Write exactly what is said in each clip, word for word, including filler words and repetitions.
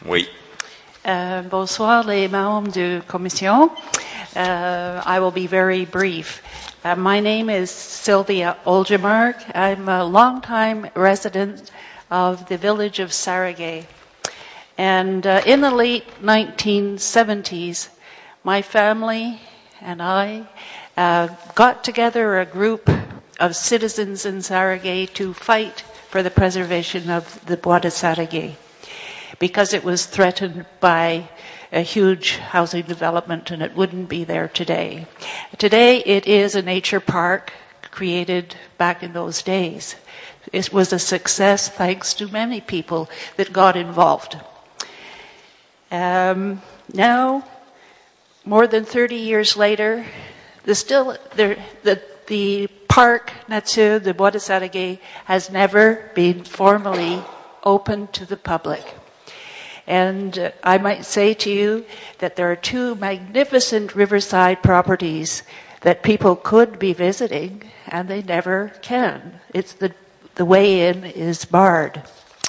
Oui. Uh, bonsoir les membres de commission. Uh, I will be very brief. Uh, my name is Sylvia Olgemark. I'm a longtime resident of the village of Saragay. And uh, in the late nineteen seventies, my family and I uh, got together a group of citizens in Saragay to fight for the preservation of the Bois de Saragay, because it was threatened by a huge housing development and it wouldn't be there today. Today it is a nature park created back in those days. It was a success thanks to many people that got involved. Um, now, more than thirty years later, the still the, the the Parc Nature de Bois de Saragay has never been formally open to the public. And uh, I might say to you that there are two magnificent riverside properties that people could be visiting, and they never can. It's the the way in is barred.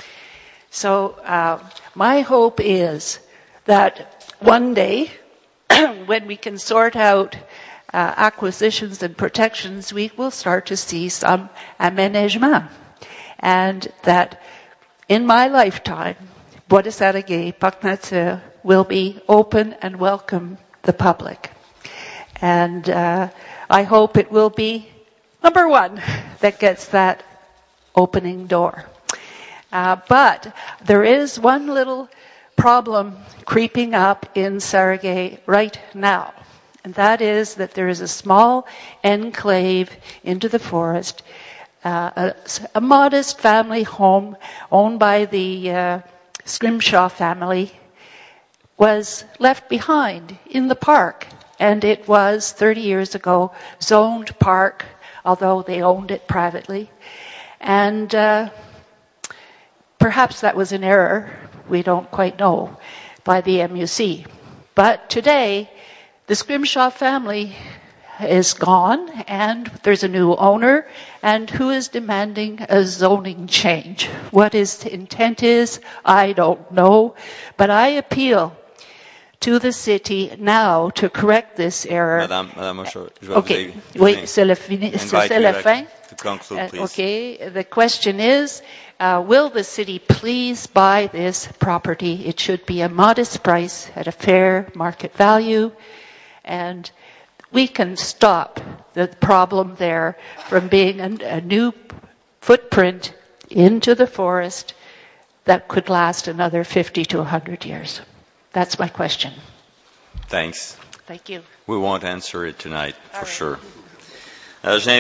So uh, my hope is that one day, when we can sort out uh, acquisitions and protections, we will start to see some aménagement, and that in my lifetime, Bois de Saragay, Parc Nature, will be open and welcome the public. And uh, I hope it will be number one that gets that opening door. Uh, but there is one little problem creeping up in Saragay right now. And that is that there is a small enclave into the forest, uh, a, a modest family home owned by the uh, Scrimshaw family, was left behind in the park. And it was, thirty years ago, zoned park, although they owned it privately. And uh, perhaps that was an error, we don't quite know, by the M U C. But today, the Scrimshaw family is gone, and there's a new owner, and who is demanding a zoning change. What his intent is, I don't know, but I appeal to the city now to correct this error. Madame, Madame, je, je vais okay. vous Oui, c'est la, fini, c'est la fin. To conclude, please. Uh, okay, the question is, uh, will the city please buy this property? It should be a modest price at a fair market value, and we can stop the problem there from being a, a new footprint into the forest that could last another fifty to one hundred years. That's my question. Thanks. Thank you. We won't answer it tonight, for All right. sure. Uh,